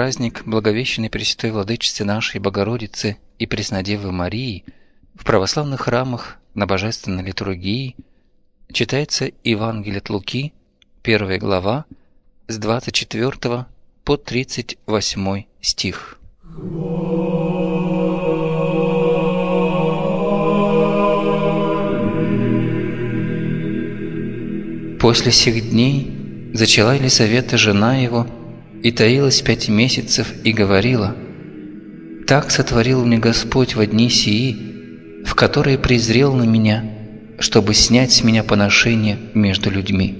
праздник Благовещенной Пресвятой Владычицы нашей Богородицы и Преснодевы Марии в православных храмах на Божественной литургии читается Евангелие от Луки, 1 глава, с 24 по 38 стих. После сих дней зачала Елисавета, жена его, и таилась 5 месяцев, и говорила: «Так сотворил мне Господь во дни сии, в которые презрел на меня, чтобы снять с меня поношение между людьми».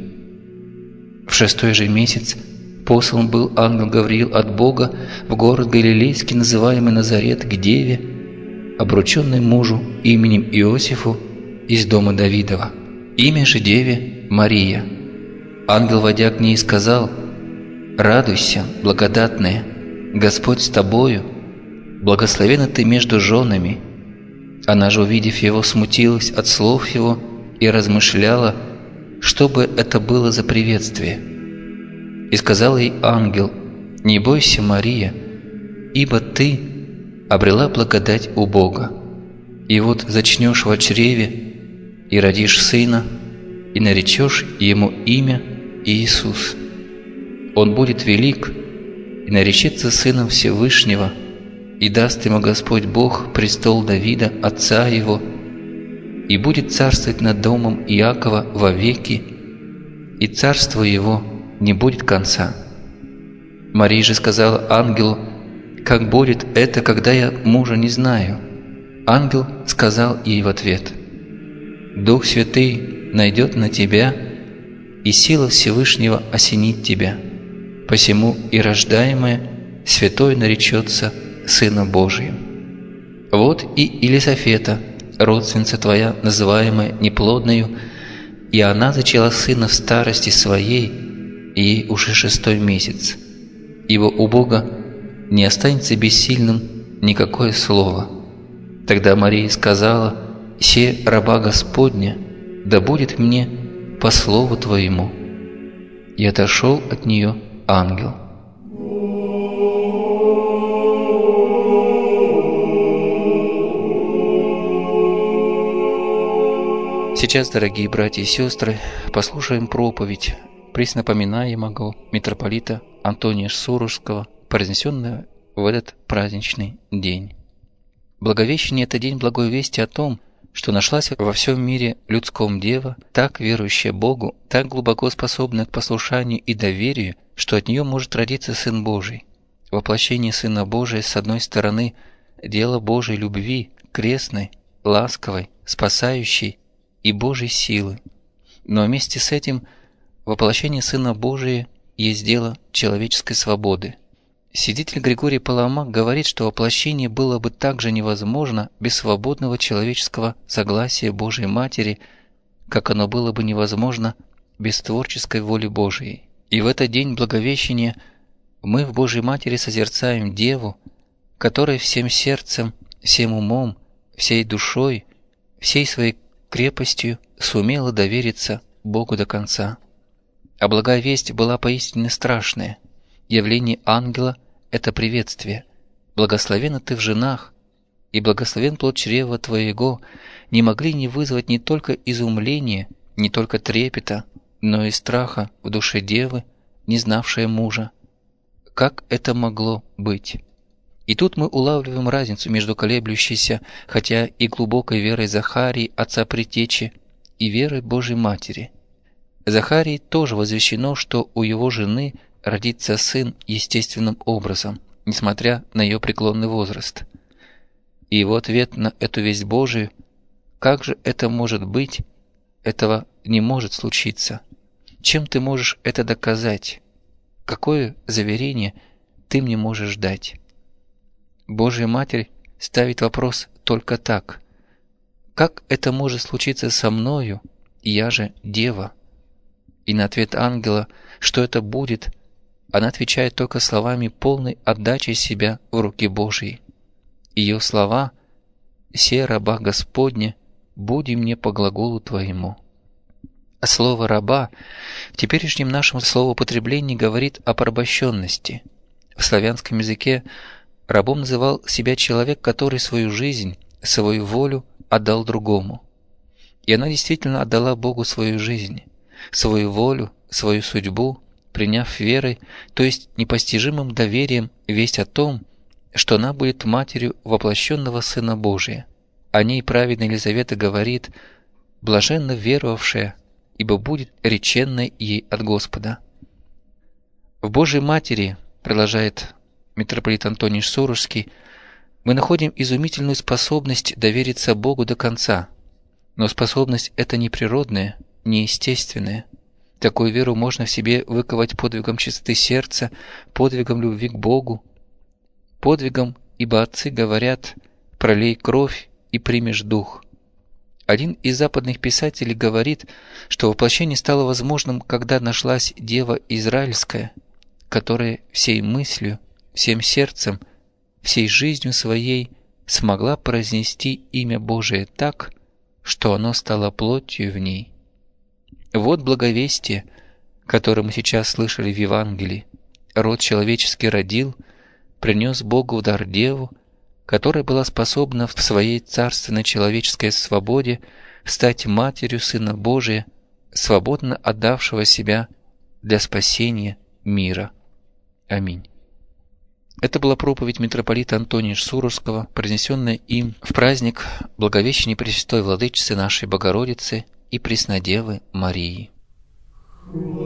В 6 же месяц послан был ангел Гавриил от Бога в город Галилейский, называемый Назарет, к деве, обрученной мужу именем Иосифу из дома Давидова. Имя же деве Мария. Ангел, войдя к ней, сказал: «Радуйся, благодатная, Господь с тобою, благословенна ты между женами». Она же, увидев его, смутилась от слов его и размышляла, что бы это было за приветствие. И сказал ей ангел: «Не бойся, Мария, ибо ты обрела благодать у Бога. И вот зачнешь во чреве, и родишь сына, и наречешь ему имя Иисус. Он будет велик и наречется сыном Всевышнего, и даст ему Господь Бог престол Давида, отца его, и будет царствовать над домом Иакова вовеки, и царство его не будет конца». Мария же сказала ангелу: «Как будет это, когда я мужа не знаю?» Ангел сказал ей в ответ: «Дух Святый найдет на тебя, и сила Всевышнего осенит тебя. Посему и рождаемое святой наречется Сыном Божиим. Вот и Елисавета, родственница твоя, называемая неплодною, и она зачала сына в старости своей, и ей уже 6 месяц. Ибо у Бога не останется бессильным никакое слово». Тогда Мария сказала: «Се раба Господня, да будет мне по слову твоему». И отошел от нее ангел. Сейчас, дорогие братья и сестры, послушаем проповедь преснопоминаемого митрополита Антония Сурожского, произнесенную в этот праздничный день. Благовещение – это день благой вести о том, что нашлась во всем мире людском дева, так верующая Богу, так глубоко способная к послушанию и доверию, что от нее может родиться Сын Божий. Воплощение Сына Божия, с одной стороны, дело Божьей любви, крестной, ласковой, спасающей и Божьей силы. Но вместе с этим воплощение Сына Божия есть дело человеческой свободы. Святитель Григорий Паламак говорит, что воплощение было бы также невозможно без свободного человеческого согласия Божией Матери, как оно было бы невозможно без творческой воли Божией. И в этот день Благовещения мы в Божьей Матери созерцаем Деву, которая всем сердцем, всем умом, всей душой, всей своей крепостью сумела довериться Богу до конца. А благая весть была поистине страшная. Явление ангела – это приветствие. «Благословенна ты в женах, и благословен плод чрева твоего», не могли не вызвать не только изумления, не только трепета, но и страха в душе девы, не знавшей мужа. Как это могло быть? И тут мы улавливаем разницу между колеблющейся, хотя и глубокой верой Захарии, отца предтечи, и верой Божьей Матери. Захарии тоже возвещено, что у его жены родится сын естественным образом, несмотря на ее преклонный возраст. И его ответ на эту весть Божию: «Как же это может быть? Этого не может случиться. Чем ты можешь это доказать? Какое заверение ты мне можешь дать?» Божья Матерь ставит вопрос только так: «Как это может случиться со мною, я же дева?» И на ответ ангела, что это будет, она отвечает только словами полной отдачи себя в руки Божьи. Ее слова: «Се раба Господня, буди мне по глаголу Твоему». А слово «раба» в теперешнем нашем словоупотреблении говорит о порабощенности. В славянском языке рабом называл себя человек, который свою жизнь, свою волю отдал другому. И она действительно отдала Богу свою жизнь, свою волю, свою судьбу, приняв верой, то есть непостижимым доверием, весть о том, что она будет матерью воплощенного Сына Божия. О ней праведная Елизавета говорит: «Блаженно веровавшая, ибо будет реченной ей от Господа». В Божьей Матери, продолжает митрополит Антоний Сурожский, мы находим изумительную способность довериться Богу до конца. Но способность эта не природная, не естественная. Такую веру можно в себе выковать подвигом чистоты сердца, подвигом любви к Богу, подвигом, ибо отцы говорят: «Пролей кровь и примешь дух». Один из западных писателей говорит, что воплощение стало возможным, когда нашлась Дева Израильская, которая всей мыслью, всем сердцем, всей жизнью своей смогла произнести имя Божие так, что оно стало плотью в ней. Вот благовестие, которое мы сейчас слышали в Евангелии. Род человеческий родил, принес Богу в дар Деву, которая была способна в своей царственной человеческой свободе стать матерью Сына Божия, свободно отдавшего себя для спасения мира. Аминь. Это была проповедь митрополита Антония Сурожского, произнесенная им в праздник Благовещения Пресвятой Владычицы нашей Богородицы и Преснодевы Марии.